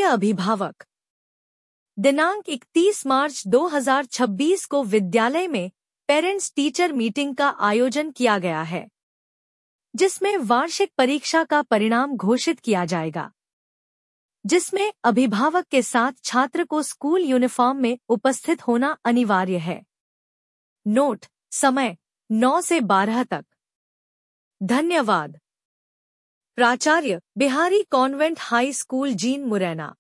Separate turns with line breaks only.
अभिभावक। दिनांक 31 मार्च 2026 को विद्यालय में पेरेंट्स टीचर मीटिंग का आयोजन किया गया है, जिसमें वार्षिक परीक्षा का परिणाम घोषित किया जाएगा, जिसमें अभिभावक के साथ छात्र को स्कूल यूनिफॉर्म में उपस्थित होना अनिवार्य है। नोट: समय 9 से 12 तक। धन्यवाद। प्राचार्य, बिहारी कॉन्वेंट हाई स्कूल, जीन, मुरैना।